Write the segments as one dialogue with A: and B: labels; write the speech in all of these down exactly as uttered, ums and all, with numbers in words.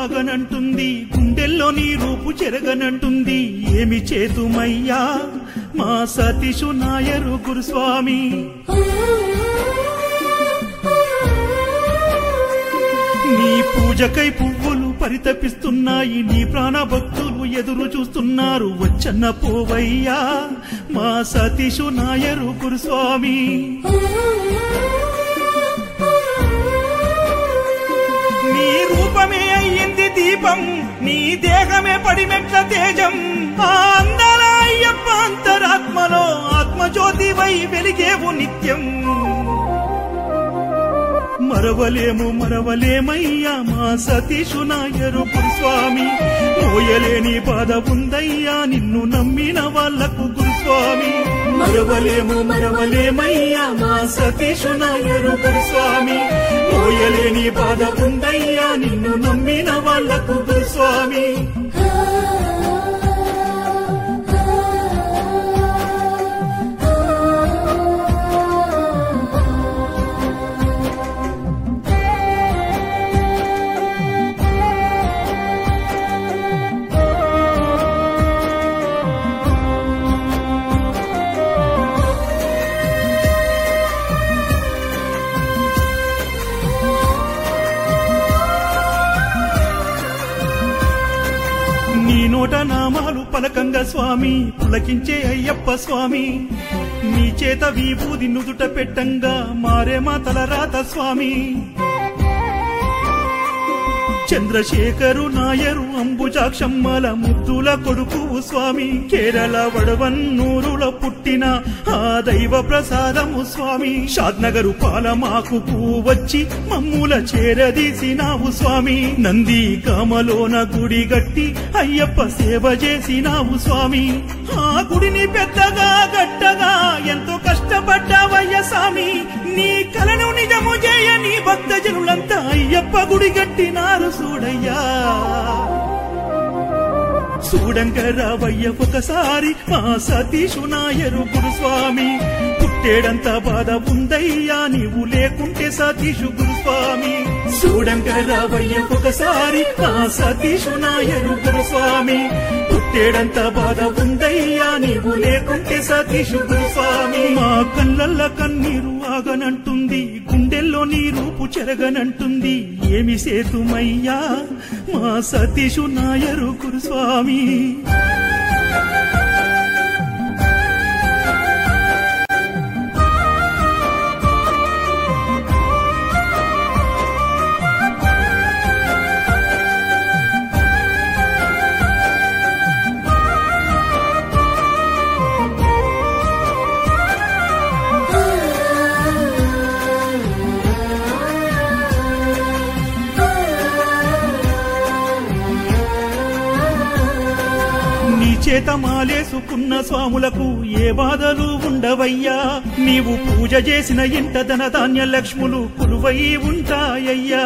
A: ఆగనంటుంది, గుండెల్లో నీ రూపు చెరగనంటుంది. ఏమి చేతుమయ్యా మా సతీషు నాయరు గురుస్వామి. నీ పూజకై పువ్వులు పరితపిస్తున్నాయి, నీ ప్రాణ భక్తులు ఎదురు చూస్తున్నారు. వచ్చన్న పోవయ్యా మా సతీషు నాయరు గురుస్వామి. నీ రూపమే అయ్యింది దీపం, నీ దేహమే పడిమెట్ల తేజం. ఆ అందాల అయ్యప్ప అంతరాత్మలో ఆత్మజ్యోతివై వెలిగేవు నిత్యం. మరవలేము మరవలేమయ్యా మా సతీషు నాయరు గురుస్వామి. మోయలేని బాధ ఉందయ్యా నిన్ను నమ్మిన వాళ్లకు గురుస్వామి. మరవలేము మరవలేమయ్యా మా సతీషు నాయరు గురుస్వామి. మోయలేని బాధ ఉందయ్యా నిన్ను నమ్మిన వాళ్లకు గురుస్వామి. నీ నోట నామాలు పలకంగా స్వామి పులకించే అయ్యప్ప స్వామి. నీ చేత విభూది నుదుట పెట్టంగా మారే మా తలరాత స్వామి. చంద్రశేఖరు నాయరు అంబుజాక్షమ్మల ముద్దుల కొడుకువు స్వామి. కేరళ వడవన్నూరుల పుట్టిన ఆ దైవ ప్రసాదము స్వామి. షాద్నగరు పాలమాకు వచ్చి మమ్ముల చేరదీసినావు స్వామి. నంది కామలోన గుడి గట్టి అయ్యప్ప సేవ చేసినావు స్వామి. ఆ గుడిని పెద్దగా గట్టగా ఎంతో కష్టపడ్డావయ్య స్వామి. నీ కలను నిజము చేయ నీ భక్త జనులంతా అయ్యప్ప గుడి గట్టినారు చూడయ్యా. చూడంకరావయ్య ఒకసారి మా సతీషు నాయరు గురుస్వామి. పుట్టేడంత బాధ ఉందయ్యా నీవు లేకుంటే సతీషు గురుస్వామి. చూడంకరావయ్య ఒకసారి మా సతీషు నాయరు గురుస్వామి. పుట్టేడంత బాధ ఉందయ్యా నీవు లేకుంటే సతీషు గురుస్వామి. మా కళ్ళల్ల కన్నీరు ఆగనంటుంది, గుండెల్లో నీ రూపు చెరగనంటుంది. ఏమి సేతుమయ్యా మా సతీషు నాయరు గురుస్వామి. చేత మాలేసుకున్న స్వాములకు ఏ బాధలు ఉండవయ్యా. నీవు పూజ చేసిన ఇంట ధన ధాన్య లక్ష్ములు కొలువై ఉంటాయ్యా.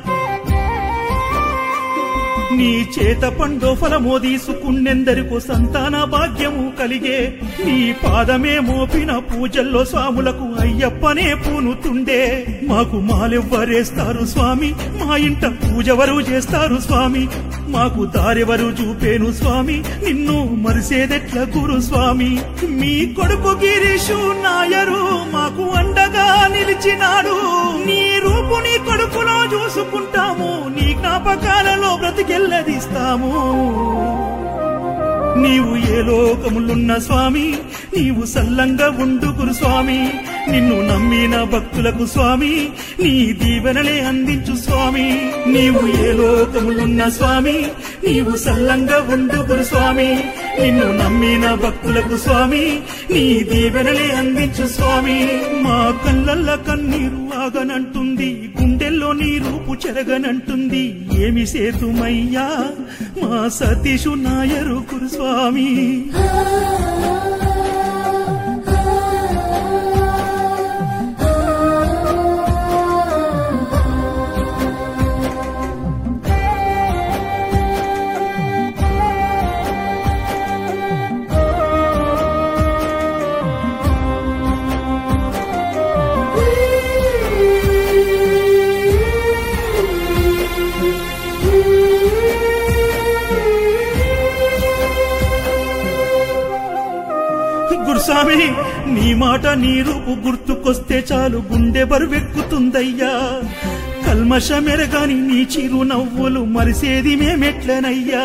A: నీ చేత పండో ఫలమో తీసుకున్నెందరికో సంతాన భాగ్యము కలిగే. నీ పాదమే మోపిన పూజల్లో స్వాములకు అయ్యప్పనే పూనుతుండే. మాకు మాలెవ్వరేస్తారు స్వామి, మా ఇంట పూజవరు చేస్తారు స్వామి. మాకు దారెవరు చూపేను స్వామి, నిన్ను మరిసేదెట్ల గురు స్వామి. మీ కొడుకు గిరీషు నాయరు మాకు అండగా నిలిచినాడు. నీ రూపు నీ కొడుకులో చూసుకుంటాము, నీ జ్ఞాపకాలలో బ్రతికెల్లదిస్తాము. నీవు ఏ లోకములున్న స్వామి, నీవు సల్లంగా ఉండు గురుస్వామి. నిన్ను నమ్మిన భక్తులకు స్వామి నీ దీవెనలే అందించు స్వామి. నీవు ఏ లోకములున్న స్వామి, నీవు సల్లంగా ఉండు గురుస్వామి. నిన్ను నమ్మిన భక్తులకు స్వామి నీ దీవెనలే అందించు స్వామి. మా కళ్ళల్ల కన్నీరు ఆగనంటుంది, గుండెల్లో నీ రూపు చెరగనంటుంది. ఏమి సేతుమయ్యా మా సతీషు నాయరు గురుస్వామి.
B: Ooh.
A: గురుస్వామి నీ మాట నీ రూపు గుర్తుకొస్తే చాలు గుండె బరువెక్కుతుందయ్యా. కల్మషమెరగాని నీ చిరు నవ్వులు మరిసేది మేమెట్లనయ్యా.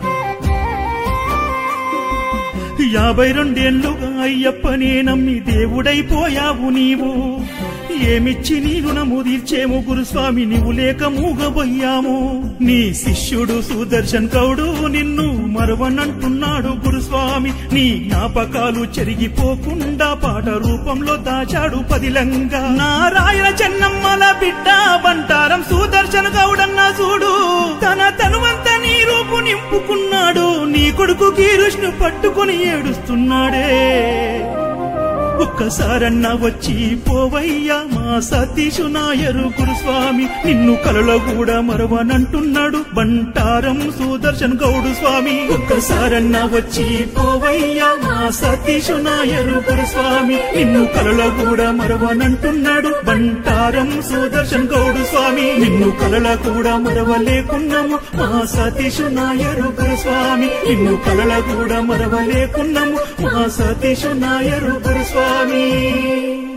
A: యాభై రెండేళ్లుగా అయ్యప్పనే నమ్మి దేవుడైపోయావు నీవు. ఏమిచ్చి నీ రుణము తీర్చేమో గురుస్వామి నీవు లేక మూగబోయాము. నీ శిష్యుడు సుదర్శన్ గౌడు నిన్ను మరవనంటున్నాడు గురుస్వామి. నీ జ్ఞాపకాలు చెరిగిపోకుండా పాట రూపంలో దాచాడు పదిలంగా. నారాయణ చెన్నమ్మల బిడ్డ బంటారం సుదర్శన్ గౌడన్న చూడు తన తనువంతా నీ రూపు నింపుకున్నాడు. నీ కొడుకు కీరుష్ను పట్టుకుని ఏడుస్తున్నాడే. ఒక్కసారన్న వచ్చి పోవయ్యా మా సతీషు నాయరు గురుస్వామి. నిన్ను కలలో కూడా మరవనంటున్నాడు బంటారం సుదర్శన్ గౌడు స్వామి. ఒక్కసారన్న వచ్చి పోవయ్యా మా సతీషు నాయరు గురుస్వామి. నిన్ను కలలో కూడా మరవనంటున్నాడు బంటారం సుదర్శన్ గౌడు స్వామి. నిన్ను కలల కూడా మరవలేకున్నాము మా సతీషు నాయరు గురుస్వామి. నిన్ను కలల కూడా మరవలేకున్నాము మా సతీషు నాయరు గురుస్వామి.